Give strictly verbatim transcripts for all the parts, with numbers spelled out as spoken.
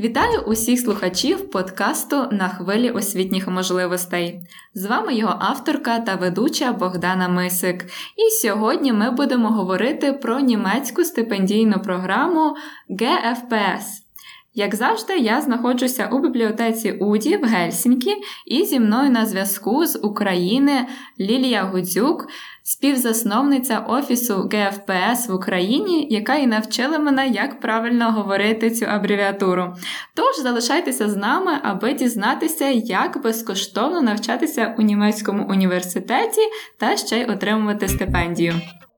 Вітаю усіх слухачів подкасту «На хвилі освітніх можливостей». З вами його авторка та ведуча Богдана Мисик. І сьогодні ми будемо говорити про німецьку стипендійну програму ге еф пе ес. Як завжди, я знаходжуся у бібліотеці УДІ в Гельсінкі, і зі мною на зв'язку з України Лілія Гудзюк, співзасновниця Офісу ге еф пе ес в Україні, яка і навчила мене, як правильно говорити цю абревіатуру. Тож залишайтеся з нами, аби дізнатися, як безкоштовно навчатися у німецькому університеті та ще й отримувати стипендію.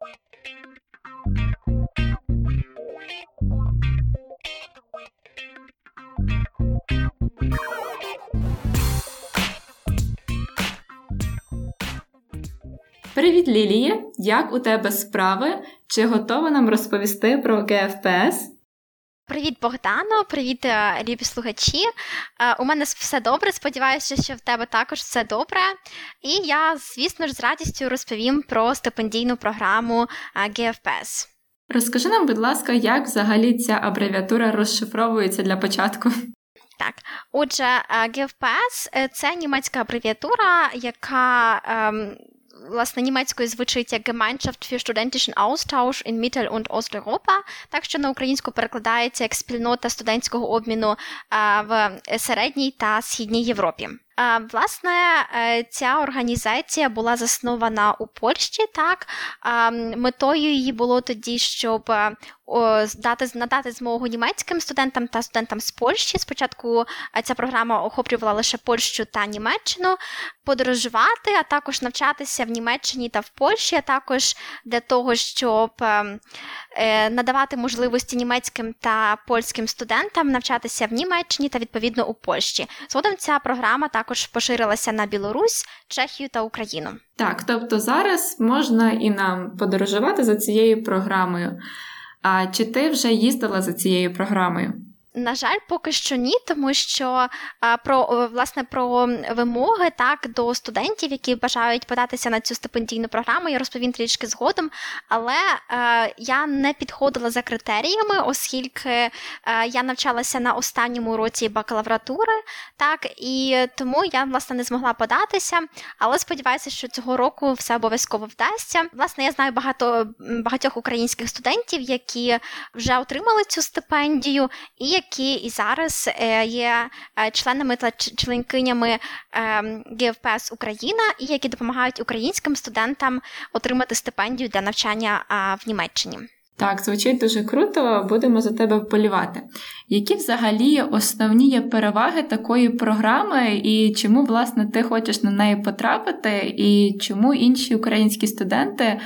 Привіт, Лілія! Як у тебе справи? Чи готова нам розповісти про ге еф пе ес? Привіт, Богдано! Привіт, любі слухачі! У мене все добре, сподіваюся, що в тебе також все добре. І я, звісно ж, з радістю розповім про стипендійну програму ге еф пе ес. Розкажи нам, будь ласка, як взагалі ця абревіатура розшифровується для початку? Так, отже, ге еф пе ес – це німецька абревіатура, яка... Ем, власне, німецькою звучить як Gemeinschaft für studentischen Austausch in Mittel- und Osteuropa, так що на українську перекладається як спільнота студентського обміну в Середній та Східній Європі. Власне, ця організація була заснована у Польщі, так. Метою її було тоді, щоб дати, надати змогу німецьким студентам та студентам з Польщі. Спочатку ця програма охоплювала лише Польщу та Німеччину, подорожувати, а також навчатися в Німеччині та в Польщі, а також для того, щоб надавати можливості німецьким та польським студентам навчатися в Німеччині та, відповідно, у Польщі. Згодом ця програма також поширилася на Білорусь, Чехію та Україну. Так, тобто зараз можна і нам подорожувати за цією програмою. А чи ти вже їздила за цією програмою? На жаль, поки що ні, тому що а, про, власне, про вимоги так, до студентів, які бажають податися на цю стипендійну програму, я розповім трішки згодом, але а, я не підходила за критеріями, оскільки а, я навчалася на останньому році бакалавратури, так, і тому я, власне, не змогла податися, але сподіваюся, що цього року все обов'язково вдасться. Власне, я знаю багато, багатьох українських студентів, які вже отримали цю стипендію, і які і зараз є членами та членкинями ге еф пе ес Україна, і які допомагають українським студентам отримати стипендію для навчання в Німеччині. Так, звучить дуже круто, будемо за тебе вболівати. Які взагалі основні є переваги такої програми і чому, власне, ти хочеш на неї потрапити і чому інші українські студенти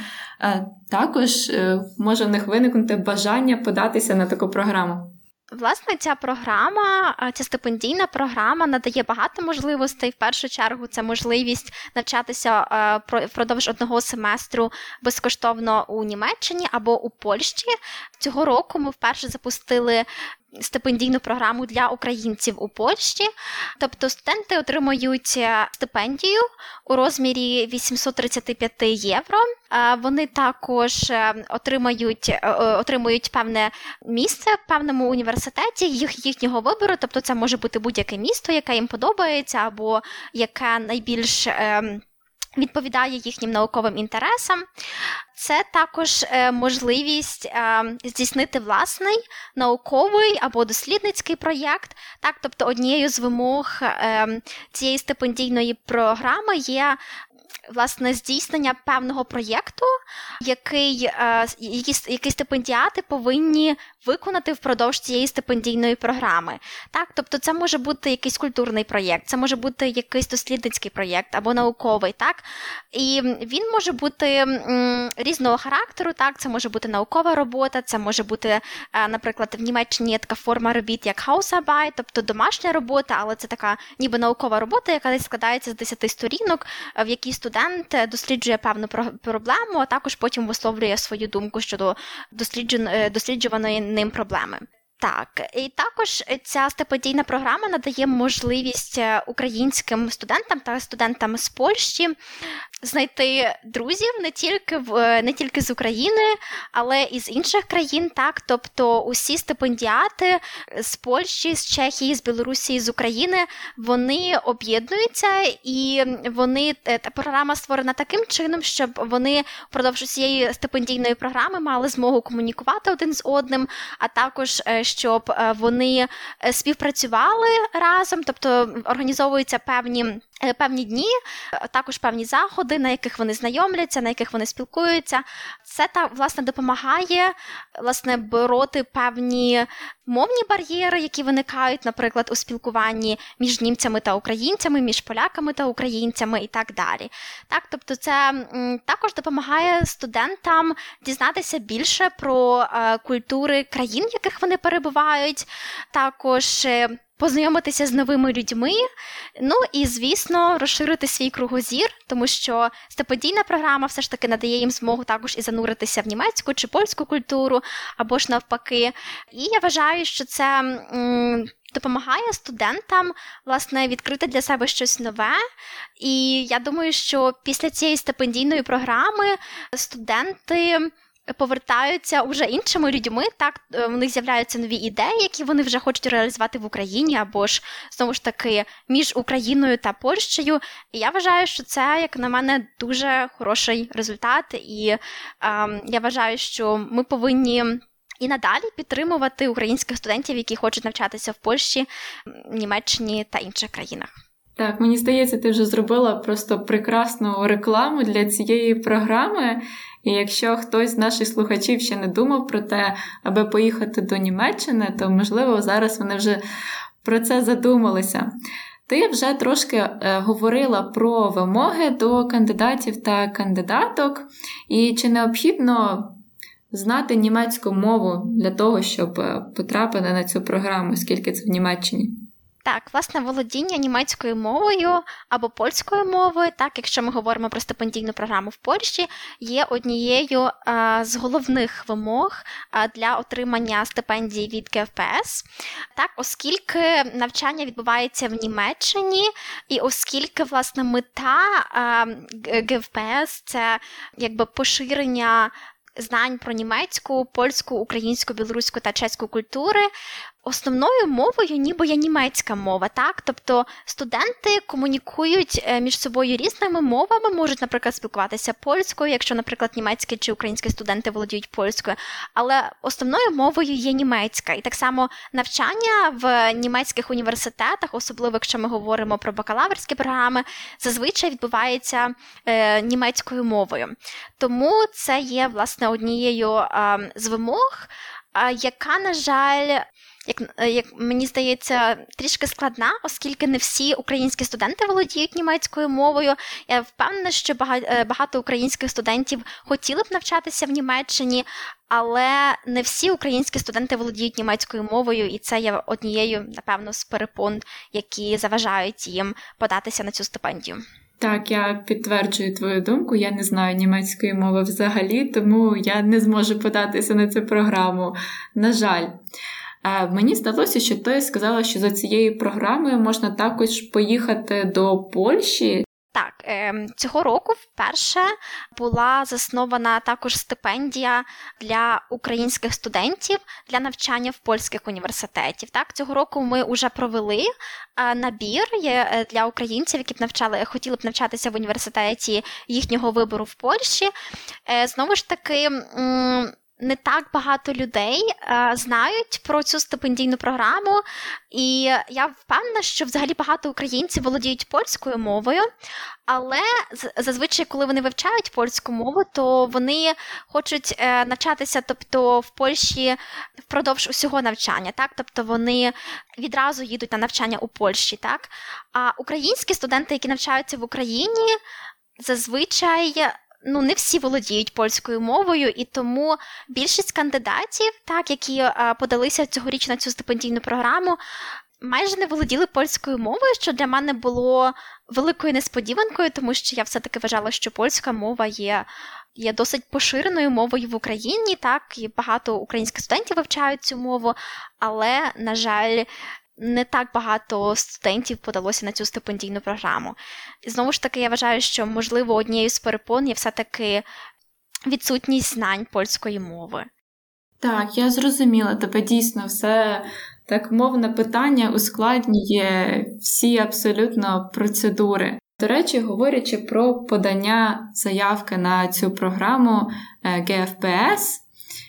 також може в них виникнути бажання податися на таку програму? Власне, ця програма, ця стипендійна програма надає багато можливостей. В першу чергу це можливість навчатися впродовж одного семестру безкоштовно у Німеччині або у Польщі. Цього року ми вперше запустили стипендійну програму для українців у Польщі. Тобто студенти отримують стипендію у розмірі вісімсот тридцять п'ять євро. Вони також отримають, отримують певне місце в певному університеті їх, їхнього вибору. Тобто це може бути будь-яке місто, яке їм подобається або яке найбільш відповідає їхнім науковим інтересам. Це також е, можливість е, здійснити власний науковий або дослідницький проєкт. Так, тобто однією з вимог е, цієї стипендійної програми є власне здійснення певного проєкту, який, е, який, який стипендіати повинні виконати впродовж цієї стипендійної програми. Так, тобто це може бути якийсь культурний проєкт, це може бути якийсь дослідницький проєкт або науковий, так? І він може бути м, різного характеру, так? Це може бути наукова робота, це може бути, е, наприклад, в Німеччині є така форма робіт, як Hausarbeit, тобто домашня робота, але це така ніби наукова робота, яка складається з десяти сторінок, в якій студент досліджує певну проблему, а також потім висловлює свою думку щодо досліджуваної ним проблеми. Так, і також ця стипендійна програма надає можливість українським студентам та студентам з Польщі знайти друзів не тільки в не тільки з України, але і з інших країн. Так, тобто усі стипендіати з Польщі, з Чехії, з Білорусі, з України, вони об'єднуються, і вони та програма створена таким чином, щоб вони впродовж усієї стипендійної програми мали змогу комунікувати один з одним, а також щоб вони співпрацювали разом, тобто організовуються певні, певні дні, також певні заходи, на яких вони знайомляться, на яких вони спілкуються. Це, так, власне, допомагає, власне, бороти певні мовні бар'єри, які виникають, наприклад, у спілкуванні між німцями та українцями, між поляками та українцями і так далі. Так, тобто це м, також допомагає студентам дізнатися більше про е, культури країн, в яких вони перебувають, також е, познайомитися з новими людьми, ну і, звісно, розширити свій кругозір, тому що стипендійна програма все ж таки надає їм змогу також і зануритися в німецьку чи польську культуру, або ж навпаки. І я вважаю, що це м, допомагає студентам, власне, відкрити для себе щось нове. І я думаю, що після цієї стипендійної програми студенти повертаються вже іншими людьми, так, в них з'являються нові ідеї, які вони вже хочуть реалізувати в Україні, або ж, знову ж таки, між Україною та Польщею. І я вважаю, що це, як на мене, дуже хороший результат, і е, я вважаю, що ми повинні і надалі підтримувати українських студентів, які хочуть навчатися в Польщі, Німеччині та інших країнах. Так, мені здається, ти вже зробила просто прекрасну рекламу для цієї програми. І якщо хтось з наших слухачів ще не думав про те, аби поїхати до Німеччини, то, можливо, зараз вони вже про це задумалися. Ти вже трошки е, говорила про вимоги до кандидатів та кандидаток. І чи необхідно знати німецьку мову для того, щоб потрапити на цю програму, оскільки це в Німеччині? Так, власне, володіння німецькою мовою або польською мовою, так, якщо ми говоримо про стипендійну програму в Польщі, є однією а, з головних вимог а, для отримання стипендії від ге еф пе ес. Так, оскільки навчання відбувається в Німеччині, і оскільки, власне, мета а, ге еф пе ес – це, якби, поширення знань про німецьку, польську, українську, білоруську та чеську культури, основною мовою ніби є німецька мова, так? Тобто студенти комунікують між собою різними мовами, можуть, наприклад, спілкуватися польською, якщо, наприклад, німецькі чи українські студенти володіють польською, але основною мовою є німецька. І так само навчання в німецьких університетах, особливо якщо ми говоримо про бакалаврські програми, зазвичай відбувається е, німецькою мовою. Тому це є, власне, однією е, з вимог, е, яка, на жаль, Як, як мені здається, трішки складна, оскільки не всі українські студенти володіють німецькою мовою. Я впевнена, що багато українських студентів хотіли б навчатися в Німеччині, але не всі українські студенти володіють німецькою мовою, і це є однією, напевно, з перепон, які заважають їм податися на цю стипендію. Так, я підтверджую твою думку, я не знаю німецької мови взагалі, тому я не зможу податися на цю програму, на жаль. Мені здалося, що ти сказала, що за цією програмою можна також поїхати до Польщі. Так, цього року вперше була заснована також стипендія для українських студентів для навчання в польських університетів. Так, цього року ми вже провели набір для українців, які б навчали, хотіли б навчатися в університеті їхнього вибору в Польщі. Знову ж таки, не так багато людей е, знають про цю стипендійну програму, і я впевнена, що взагалі багато українців володіють польською мовою, але зазвичай, коли вони вивчають польську мову, то вони хочуть е, навчатися, тобто в Польщі впродовж усього навчання, так? Тобто вони відразу їдуть на навчання у Польщі, так? А українські студенти, які навчаються в Україні, зазвичай ну, не всі володіють польською мовою, і тому більшість кандидатів, так, які а, подалися цьогоріч на цю стипендійну програму, майже не володіли польською мовою, що для мене було великою несподіванкою, тому що я все-таки вважала, що польська мова є є досить поширеною мовою в Україні, так, і багато українських студентів вивчають цю мову, але, на жаль, не так багато студентів подалося на цю стипендійну програму. І знову ж таки, я вважаю, що, можливо, однією з перепон є все-таки відсутність знань польської мови. Так, я зрозуміла. Тебе дійсно все так мовне питання ускладнює всі абсолютно процедури. До речі, говорячи про подання заявки на цю програму ге еф пе ес,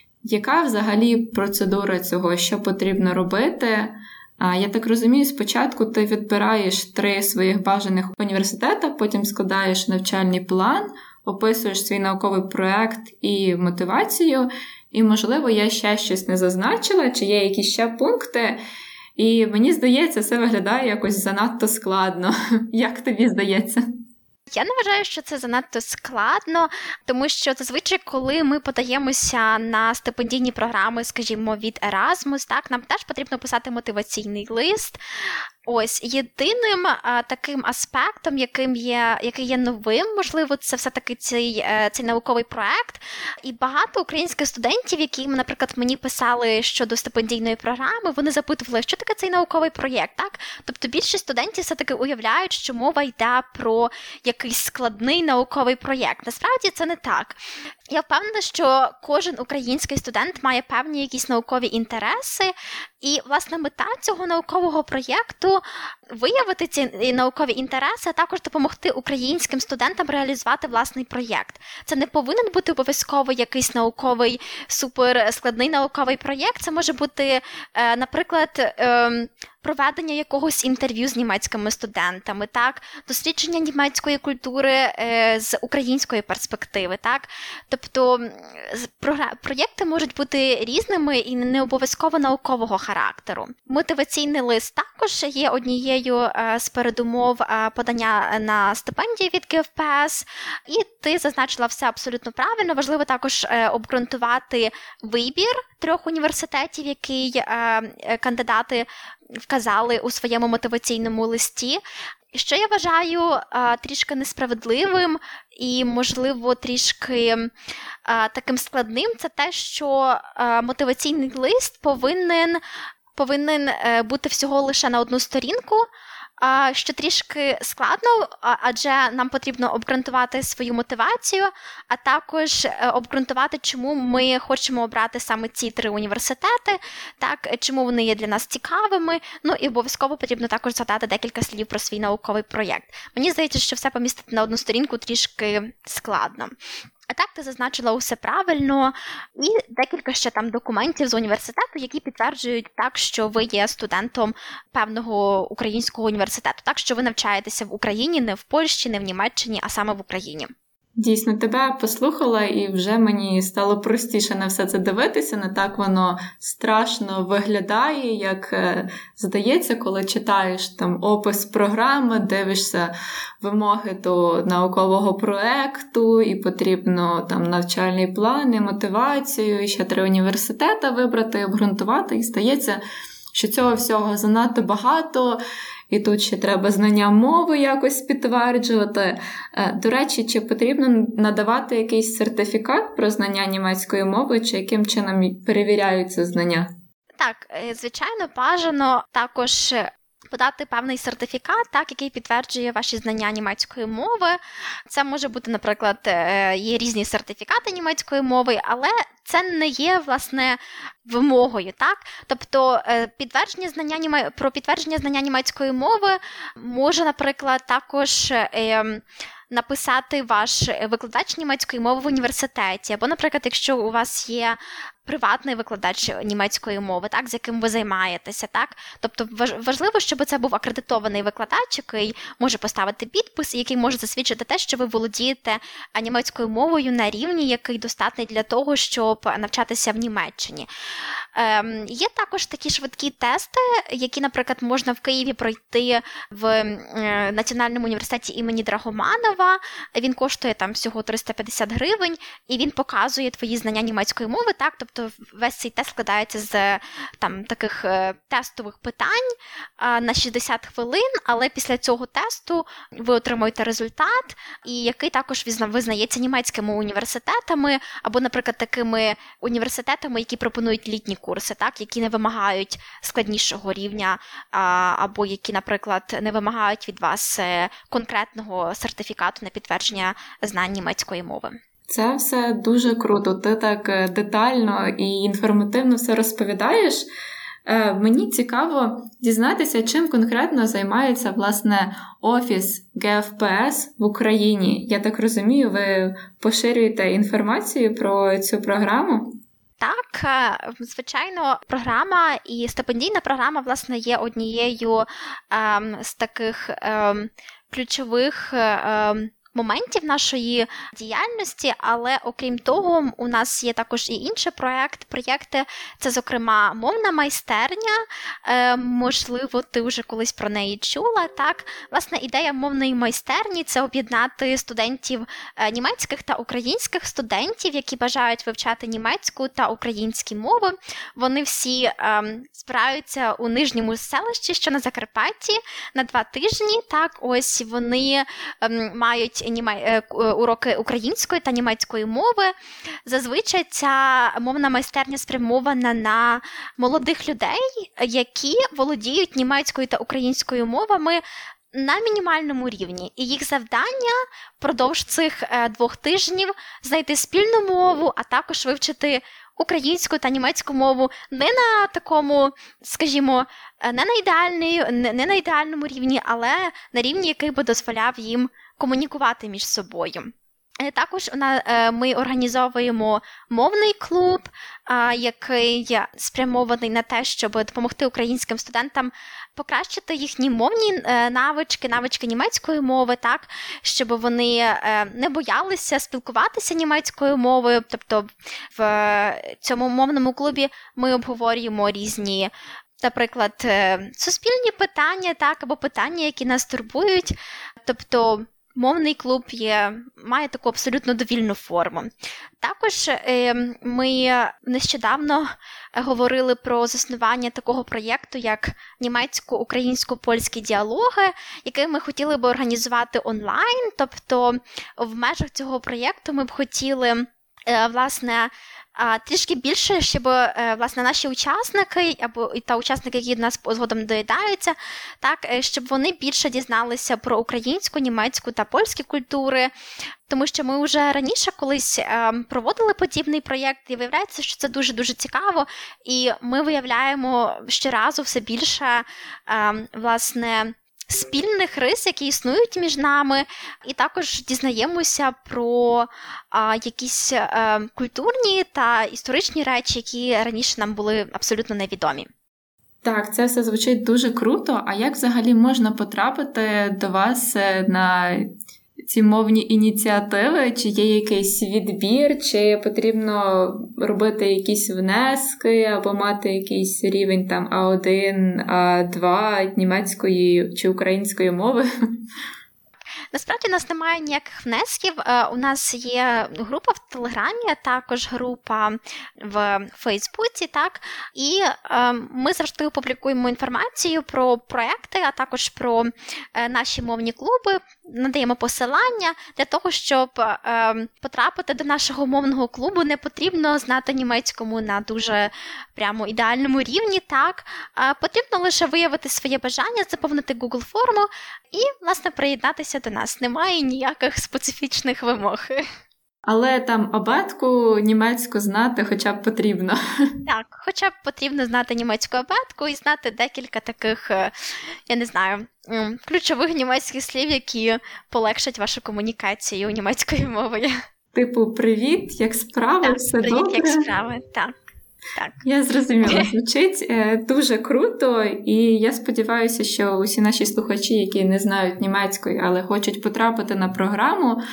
яка взагалі процедура цього, що потрібно робити? Я так розумію, спочатку ти відбираєш три своїх бажаних університета, потім складаєш навчальний план, описуєш свій науковий проєкт і мотивацію, і, можливо, я ще щось не зазначила, чи є якісь ще пункти, і мені здається, все виглядає якось занадто складно. Як тобі здається? Я не вважаю, що це занадто складно, тому що зазвичай, коли ми подаємося на стипендійні програми, скажімо, від Erasmus, так, нам теж потрібно писати мотиваційний лист. Ось, єдиним а, таким аспектом, яким є, який є новим, можливо, це все-таки цей, цей науковий проект. І багато українських студентів, які, наприклад, мені писали щодо стипендійної програми, вони запитували, що таке цей науковий проєкт, так? Тобто більшість студентів все-таки уявляють, що мова йде про якийсь складний науковий проєкт. Насправді це не так. Я впевнена, що кожен український студент має певні якісь наукові інтереси, і, власне, мета цього наукового проєкту – виявити ці наукові інтереси, а також допомогти українським студентам реалізувати власний проєкт. Це не повинен бути обов'язково якийсь науковий, суперскладний науковий проєкт. Це може бути, наприклад, проведення якогось інтерв'ю з німецькими студентами, так, дослідження німецької культури е, з української перспективи, так. Тобто проєкти можуть бути різними і не обов'язково наукового характеру. Мотиваційний лист також є однією е, з передумов е, подання на стипендію від ге еф пе ес, і ти зазначила все абсолютно правильно. Важливо також е, обґрунтувати вибір трьох університетів, який е, кандидати вказали у своєму мотиваційному листі. Що я вважаю а, трішки несправедливим і, можливо, трішки а, таким складним, це те, що а, мотиваційний лист повинен, повинен а, бути всього лише на одну сторінку, а, що трішки складно, а, адже нам потрібно обґрунтувати свою мотивацію, а також обґрунтувати, чому ми хочемо обрати саме ці три університети, так, чому вони є для нас цікавими, ну і обов'язково потрібно також згадати декілька слів про свій науковий проєкт. Мені здається, що все помістити на одну сторінку трішки складно. А так, ти зазначила усе правильно, і декілька ще там документів з університету, які підтверджують так, що ви є студентом певного українського університету, так, що ви навчаєтеся в Україні, не в Польщі, не в Німеччині, а саме в Україні. Дійсно, тебе послухала, і вже мені стало простіше на все це дивитися, не так воно страшно виглядає, як здається, коли читаєш там опис програми, дивишся вимоги до наукового проекту, і потрібно там навчальний план, і мотивацію, і ще три університети вибрати, обґрунтувати, і здається, що цього всього занадто багато, і тут ще треба знання мови якось підтверджувати. До речі, чи потрібно надавати якийсь сертифікат про знання німецької мови, чи яким чином перевіряються знання? Так, звичайно, бажано також подати певний сертифікат, так, який підтверджує ваші знання німецької мови. Це може бути, наприклад, є різні сертифікати німецької мови, але це не є, власне, вимогою, так? Тобто підтвердження знання, про підтвердження знання німецької мови може, наприклад, також е, написати ваш викладач німецької мови в університеті. Або, наприклад, якщо у вас є приватний викладач німецької мови, так, з яким ви займаєтеся, так? Тобто важливо, щоб це був акредитований викладач, який може поставити підпис, який може засвідчити те, що ви володієте німецькою мовою на рівні, який достатній для того, щоб навчатися в Німеччині. Ем, є також такі швидкі тести, які, наприклад, можна в Києві пройти в е, Національному університеті імені Драгоманова. Він коштує там всього триста п'ятдесят гривень, і він показує твої знання німецької мови. Так? Тобто весь цей тест складається з там, таких е, тестових питань е, на шістдесят хвилин, але після цього тесту ви отримуєте результат, і який також визнається німецькими університетами, або, наприклад, такими університетами, які пропонують літні курси, так, які не вимагають складнішого рівня, а, або які, наприклад, не вимагають від вас конкретного сертифікату на підтвердження знань німецької мови. Це все дуже круто. Ти так детально і інформативно все розповідаєш. Мені цікаво дізнатися, чим конкретно займається, власне, офіс ГФПС в Україні. Я так розумію, ви поширюєте інформацію про цю програму? Так, звичайно, програма і стипендійна програма, власне, є однією ем, з таких ем, ключових ем, моментів нашої діяльності, але окрім того, у нас є також і інший проєкт. Проєкти – це, зокрема, мовна майстерня. Е, можливо, ти вже колись про неї чула, так? Власне, ідея мовної майстерні – це об'єднати студентів німецьких та українських студентів, які бажають вивчати німецьку та українські мови. Вони всі е, збираються у Нижньому селищі, що на Закарпатті, на два тижні. Так, ось вони е, мають уроки української та німецької мови. Зазвичай ця мовна майстерня спрямована на молодих людей, які володіють німецькою та українською мовами на мінімальному рівні. І їх завдання впродовж цих двох тижнів знайти спільну мову, а також вивчити українську та німецьку мову не на такому, скажімо, не на, ідеальний, не на ідеальному рівні, але на рівні, який би дозволяв їм комунікувати між собою. Також ми організовуємо мовний клуб, який спрямований на те, щоб допомогти українським студентам покращити їхні мовні навички, навички німецької мови, так, щоб вони не боялися спілкуватися німецькою мовою. Тобто в цьому мовному клубі ми обговорюємо різні, наприклад, суспільні питання, так, або питання, які нас турбують. Тобто мовний клуб є, має таку абсолютно довільну форму. Також е, ми нещодавно говорили про заснування такого проєкту, як німецько-українсько-польські діалоги, який ми хотіли би організувати онлайн. Тобто в межах цього проєкту ми б хотіли, е, власне, трішки більше, щоб, власне, наші учасники, або та учасники, які до нас згодом доєднаються, так, щоб вони більше дізналися про українську, німецьку та польські культури, тому що ми вже раніше колись проводили подібний проєкт, і виявляється, що це дуже-дуже цікаво, і ми виявляємо щоразу все більше, власне, спільних рис, які існують між нами, і також дізнаємося про а, якісь а, культурні та історичні речі, які раніше нам були абсолютно невідомі. Так, це все звучить дуже круто. А як взагалі можна потрапити до вас на ці мовні ініціативи? Чи є якийсь відбір, чи потрібно робити якісь внески, або мати якийсь рівень там а один, а два німецької чи української мови? Насправді у нас немає ніяких внесків. У нас є група в Телеграмі, а також група в Фейсбуці, так, і ми завжди публікуємо інформацію про проекти, а також про наші мовні клуби, надаємо посилання. Для того, щоб потрапити до нашого мовного клубу, не потрібно знати німецькому на дуже прямо ідеальному рівні, так, потрібно лише виявити своє бажання, заповнити Google форму і, власне, приєднатися до нас. Немає ніяких специфічних вимог. Але там абетку німецьку знати хоча б потрібно. Так, хоча б потрібно знати німецьку абетку і знати декілька таких, я не знаю, ключових німецьких слів, які полегшать вашу комунікацію німецькою мовою. Типу, привіт, як справи, так, все привіт, добре? Привіт, як справи, так. Так. Я зрозуміла, звучить дуже круто, і я сподіваюся, що усі наші слухачі, які не знають німецької, але хочуть потрапити на програму,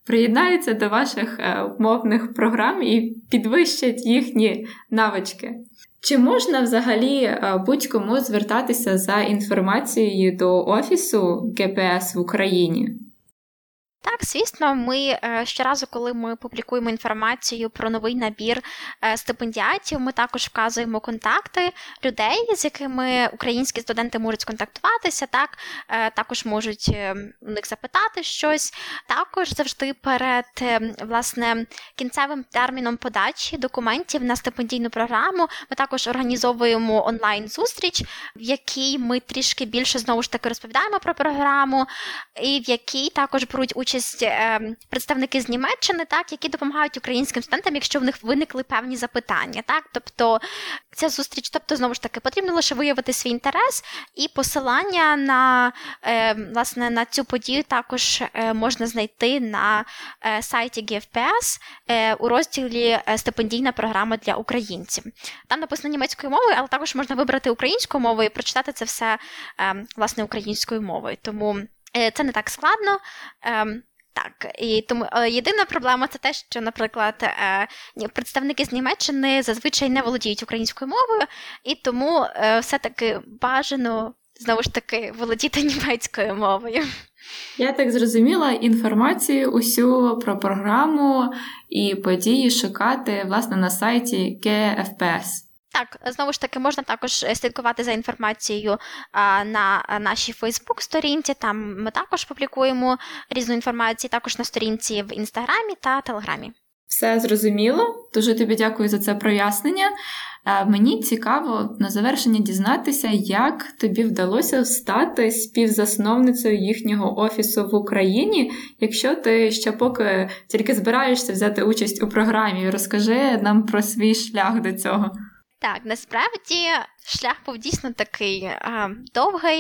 приєднаються до ваших мовних програм і підвищать їхні навички. Чи можна взагалі будь-кому звертатися за інформацією до офісу ге пе ес в Україні? Так, звісно, ми щоразу, коли ми публікуємо інформацію про новий набір стипендіатів, ми також вказуємо контакти людей, з якими українські студенти можуть сконтактуватися, так, також можуть у них запитати щось. Також завжди перед, власне, кінцевим терміном подачі документів на стипендійну програму ми також організовуємо онлайн-зустріч, в якій ми трішки більше, знову ж таки, розповідаємо про програму, і в якій також беруть участь представники з Німеччини, так, які допомагають українським студентам, якщо в них виникли певні запитання. Так? Тобто ця зустріч, тобто, знову ж таки, потрібно лише виявити свій інтерес, і посилання на, власне, на цю подію також можна знайти на сайті ге еф пе ес у розділі «Стипендійна програма для українців». Там написано німецькою мовою, але також можна вибрати українську мову і прочитати це все, власне, українською мовою. Тому це не так складно. Так, і тому єдина проблема – це те, що, наприклад, представники з Німеччини зазвичай не володіють українською мовою, і тому все-таки бажано, знову ж таки, володіти німецькою мовою. Я так зрозуміла, інформацію усю про програму і події шукати, власне, на сайті ге еф пе ес. Так, знову ж таки, можна також слідкувати за інформацією а, на нашій Фейсбук-сторінці, там ми також публікуємо різну інформацію, також на сторінці в Інстаграмі та Телеграмі. Все зрозуміло, дуже тобі дякую за це прояснення. Мені цікаво на завершення дізнатися, як тобі вдалося стати співзасновницею їхнього офісу в Україні, якщо ти ще поки тільки збираєшся взяти участь у програмі. Розкажи нам про свій шлях до цього. Так, насправді шлях був дійсно такий е, довгий.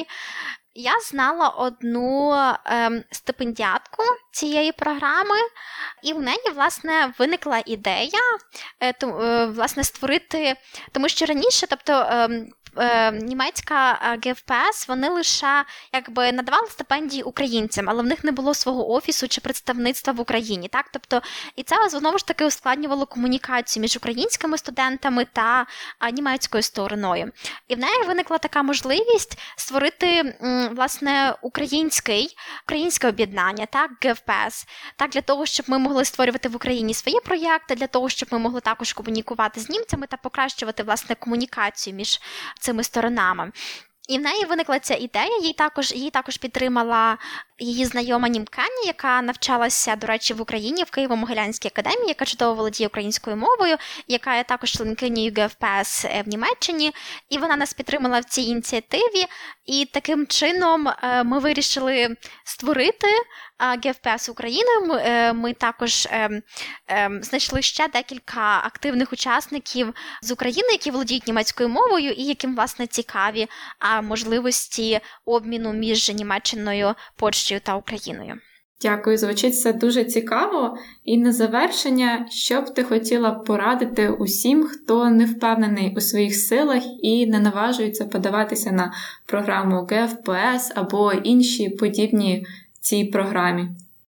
Я знала одну е, стипендіатку цієї програми, і в неї, власне, виникла ідея, е, то, е, власне, створити, тому що раніше, тобто, е, е, німецька ге еф пе ес, вони лише, якби, надавали стипендії українцям, але в них не було свого офісу чи представництва в Україні, так? Тобто, і це, знову ж таки, ускладнювало комунікацію між українськими студентами та а, німецькою стороною. І в неї виникла така можливість створити, власне, український, українське об'єднання, так, ге еф пе ес, так, для того, щоб ми могли створювати в Україні свої проєкти, для того, щоб ми могли також комунікувати з німцями та покращувати, власне, комунікацію між цими сторонами. І в неї виникла ця ідея, її також, її також підтримала її знайома німкеня, яка навчалася, до речі, в Україні, в Києво-Могилянській академії, яка чудово володіє українською мовою, яка є також членкинею ге еф пе ес в Німеччині, і вона нас підтримала в цій ініціативі, і таким чином ми вирішили створити ге еф пе ес України. Ми, ми також е, е, знайшли ще декілька активних учасників з України, які володіють німецькою мовою і яким, власне, цікаві а, можливості обміну між Німеччиною, Польщею та Україною. Дякую, звучить все дуже цікаво. І на завершення, що б ти хотіла порадити усім, хто не впевнений у своїх силах і не наважується подаватися на програму ге еф пе ес або інші подібні цій програмі?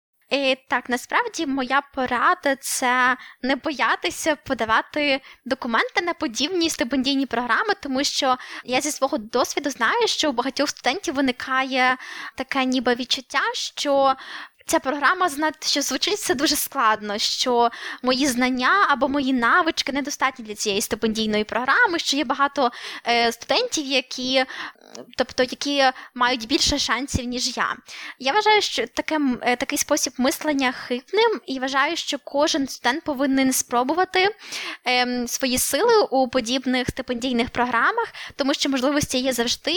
І, так, насправді моя порада – це не боятися подавати документи на подібні стипендійні програми, тому що я зі свого досвіду знаю, що у багатьох студентів виникає таке ніби відчуття, що ця програма, що звучить все дуже складно, що мої знання або мої навички недостатні для цієї стипендійної програми, що є багато е, студентів, які, тобто, які мають більше шансів, ніж я. Я вважаю, що таке, е, такий спосіб мислення хибним, і вважаю, що кожен студент повинен спробувати е, свої сили у подібних стипендійних програмах, тому що можливості є завжди.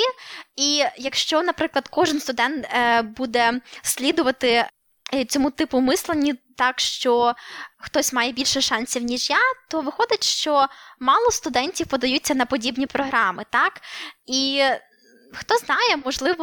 І якщо, наприклад, кожен студент е, буде слідувати цьому типу мислення так, що хтось має більше шансів, ніж я, то виходить, що мало студентів подаються на подібні програми, так? І хто знає, можливо,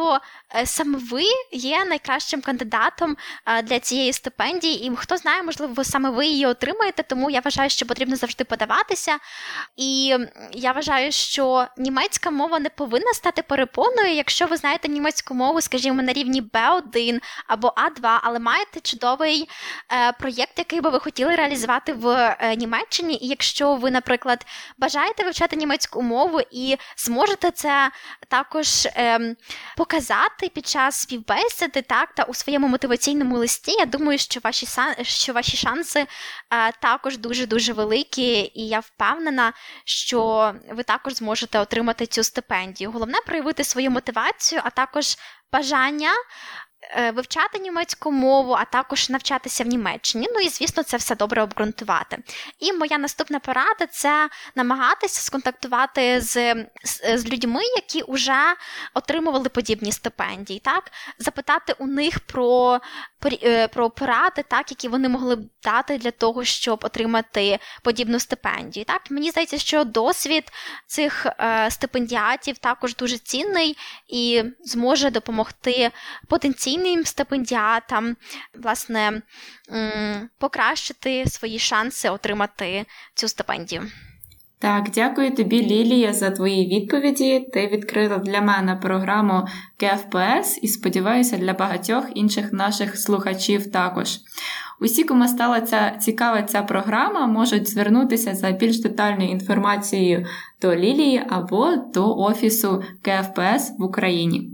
саме ви є найкращим кандидатом для цієї стипендії, і хто знає, можливо, саме ви її отримаєте, тому я вважаю, що потрібно завжди подаватися. І я вважаю, що німецька мова не повинна стати перепоною, якщо ви знаєте німецьку мову, скажімо, на рівні бе один або а два, але маєте чудовий е, проєкт, який би ви хотіли реалізувати в е, Німеччині, і якщо ви, наприклад, бажаєте вивчати німецьку мову і зможете це також е, показати під час співбесіди, так, та у своєму мотиваційному листі, я думаю, що ваші, що ваші шанси е, також дуже-дуже великі, і я впевнена, що ви також зможете отримати цю стипендію. Головне – проявити свою мотивацію, а також бажання вивчати німецьку мову, а також навчатися в Німеччині. Ну і, звісно, це все добре обґрунтувати. І моя наступна порада – це намагатися сконтактувати з, з, з людьми, які вже отримували подібні стипендії, так? Запитати у них про, про поради, так, які вони могли б дати для того, щоб отримати подібну стипендію. Так? Мені здається, що досвід цих е, стипендіатів також дуже цінний і зможе допомогти потенційним стипендіатам, власне, покращити свої шанси отримати цю стипендію. Так, дякую тобі, Лілія, за твої відповіді. Ти відкрила для мене програму ке еф пе ес і, сподіваюся, для багатьох інших наших слухачів також. Усі, кому стала ця, цікава ця програма, можуть звернутися за більш детальною інформацією до Лілії або до Офісу ке еф пе ес в Україні.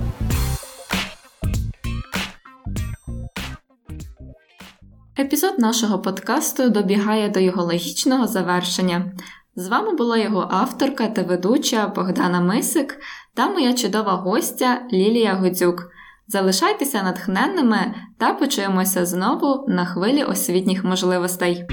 Епізод нашого подкасту добігає до його логічного завершення. З вами була його авторка та ведуча Богдана Мисик та моя чудова гостя Лілія Гудзюк. Залишайтеся натхненними та почуємося знову на хвилі освітніх можливостей.